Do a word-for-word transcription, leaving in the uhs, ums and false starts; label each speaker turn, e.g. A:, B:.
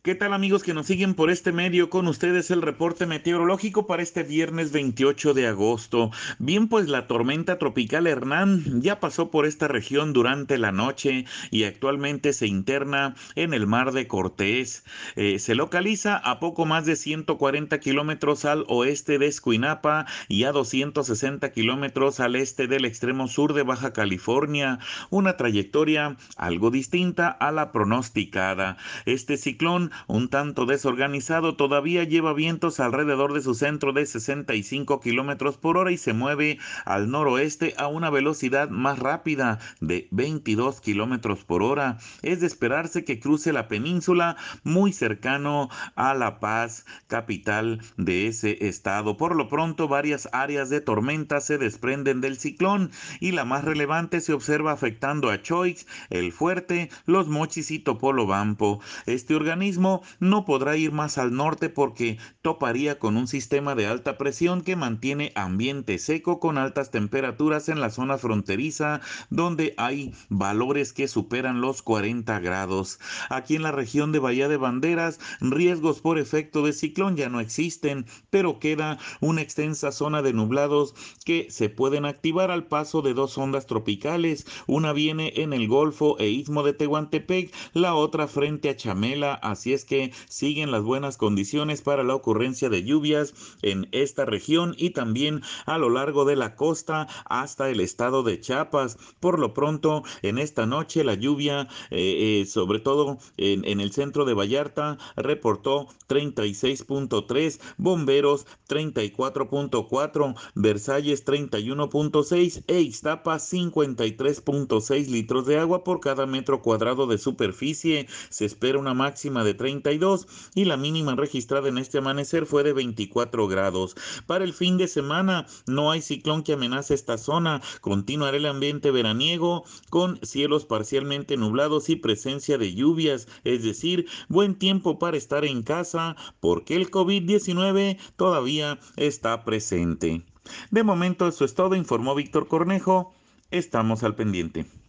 A: ¿Qué tal amigos que nos siguen por este medio? Con ustedes el reporte meteorológico para este viernes veintiocho de agosto. Bien, pues la tormenta tropical Hernán ya pasó por esta región durante la noche y actualmente se interna en el mar de Cortés. Eh, se localiza a poco más de ciento cuarenta kilómetros al oeste de Escuinapa y a doscientos sesenta kilómetros al este del extremo sur de Baja California, una trayectoria algo distinta a la pronosticada. Este ciclón, un tanto desorganizado, todavía lleva vientos alrededor de su centro de sesenta y cinco kilómetros por hora y se mueve al noroeste a una velocidad más rápida de veintidós kilómetros por hora. Es de esperarse que cruce la península muy cercano a La Paz, capital de ese estado. Por lo pronto, varias áreas de tormenta se desprenden del ciclón y la más relevante se observa afectando a Choix, El Fuerte, Los Mochis y Topolobampo. Este organismo no podrá ir más al norte porque toparía con un sistema de alta presión que mantiene ambiente seco con altas temperaturas en la zona fronteriza donde hay valores que superan los cuarenta grados. Aquí en la región de Bahía de Banderas, riesgos por efecto de ciclón ya no existen, pero queda una extensa zona de nublados que se pueden activar al paso de dos ondas tropicales. Una viene en el Golfo e Istmo de Tehuantepec, la otra frente a Chamela, así es que siguen las buenas condiciones para la ocurrencia de lluvias en esta región y también a lo largo de la costa hasta el estado de Chiapas. Por lo pronto, en esta noche la lluvia, eh, eh, sobre todo en, en el centro de Vallarta, reportó treinta y seis punto tres, Bomberos treinta y cuatro punto cuatro, Versalles treinta y uno punto seis e Ixtapa cincuenta y tres punto seis litros de agua por cada metro cuadrado de superficie. Se espera una máxima de treinta y dos y la mínima registrada en este amanecer fue de veinticuatro grados. Para el fin de semana no hay ciclón que amenace esta zona. Continuará el ambiente veraniego con cielos parcialmente nublados y presencia de lluvias, es decir, buen tiempo para estar en casa porque el COVID diecinueve todavía está presente. De momento eso es todo, informó Víctor Cornejo. Estamos al pendiente.